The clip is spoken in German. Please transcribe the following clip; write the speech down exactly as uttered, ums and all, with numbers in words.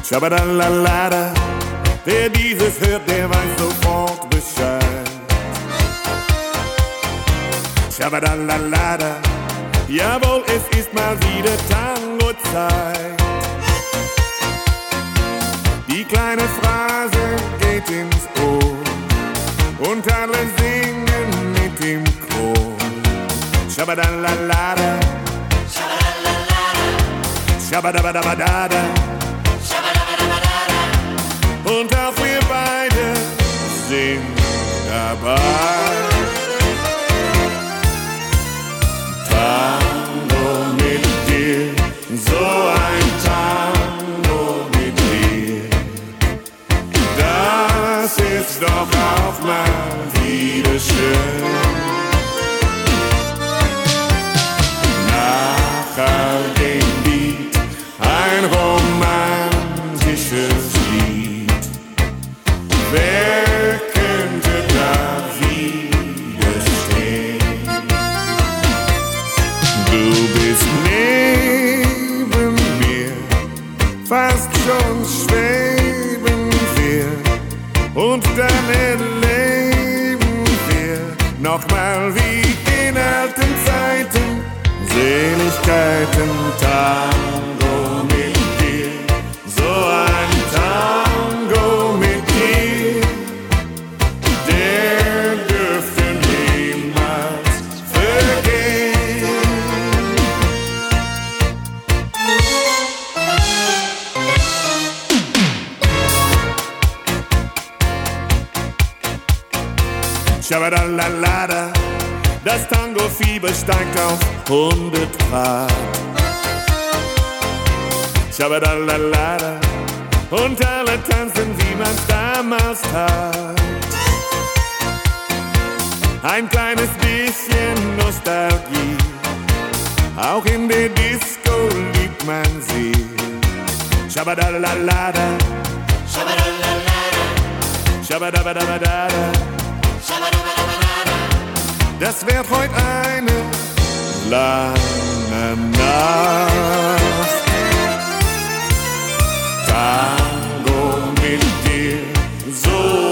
Shabadalalada, wer dieses hört, der weiß sofort Bescheid. Shabadalalada, jawohl, es ist mal wieder Tango-Zeit. Die kleine Phrase geht ins Ohr und alle singen mit dem Chor. Shabadalalada, Shabadabadabadada, und auch wir beide sind dabei. Tango mit dir, so ein Tango mit dir, das ist doch auch mal wieder schön. Nach all dem Lied ein romantisches Lied. Wer könnte da widerstehen? Du bist neben mir, fast schon schweben wir, und dann erleben wir nochmal wie in alten Zeiten Seligkeiten. Tango mit dir, so ein Tango mit dir, der dürfte niemals vergehen. Shabadalalada, das Tango-Fieber steigt auf hundert Grad. Shabadalalada, und alle tanzen, wie man's damals tat. Ein kleines bisschen Nostalgie, auch in der Disco liebt man sie. Shabadalalada, Shabadalalada, Shabadabadabadada, das wird heute eine lange Nacht. Tango mit dir, so